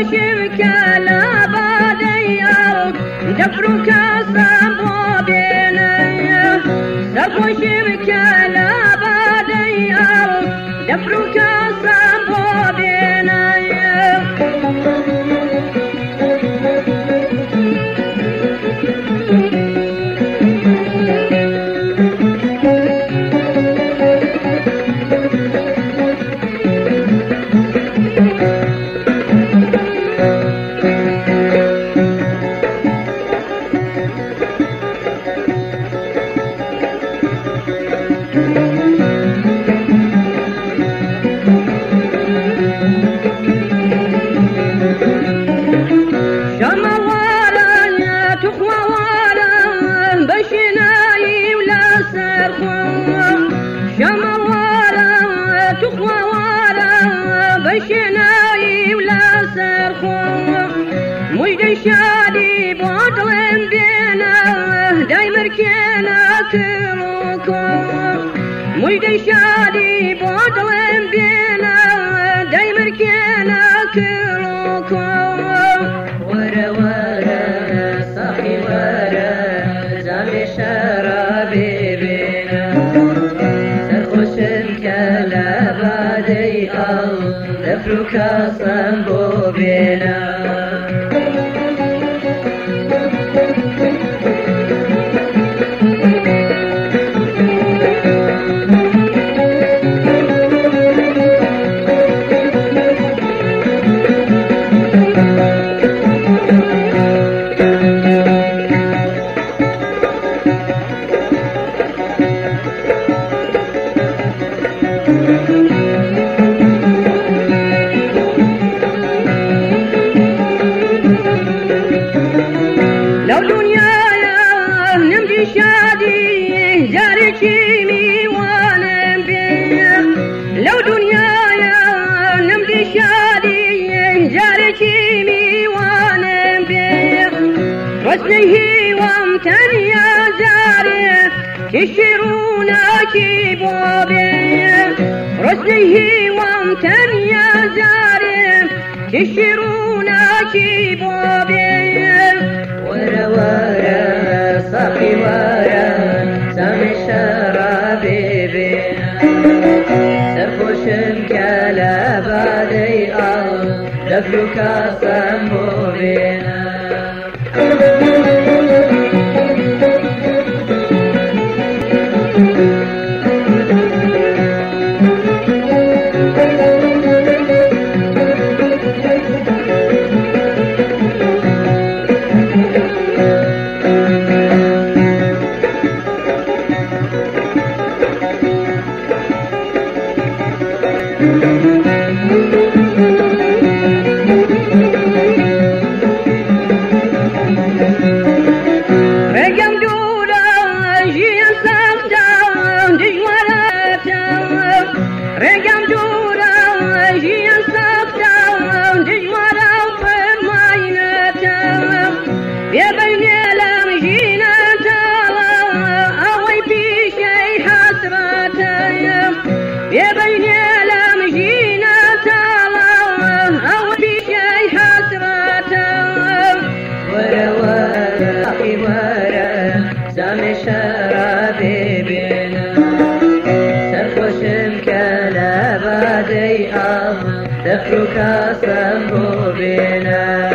سرخوشك لبادي دفرك صبو بيني سرخوشك لبادي دفرك صبو بيني بشناي ولا سرخو مجد شادي بطل بينا دايمر كينا تروكو مجد شادي بطل بينا دايمر كينا تروكو ورا ورا صاحي ورا زامي شرابي بينا سرخوش الكلابادي دفرك صنبو بينا لو دنيانا نمضي شادي جاري كيمي وانا بيه لو دنيانا نمضي شادي جاري كيمي وانا بيه وزنه وامتن يا جاري تشيرونا كيبو بيه وزنه وامتن يا جاري تشيرونا كيبو بيه ورا ورا صاحي ورا سامي شرابي بينا سرخوش الكلابادي دفلك صنبو بينا رقم دورا جي صفدا دجمراتا رقم دورا جي صفدا دجمرا فرماينتا يا بني لم جينا تالا اوي في شي حسراتا يا بني لم جينا تالا اوي في شي حسراتا ورا ورا ورا سامي شرابي بينا سرخوش الكلابادي دفرك صنبو بينا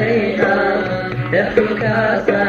علينا دفعك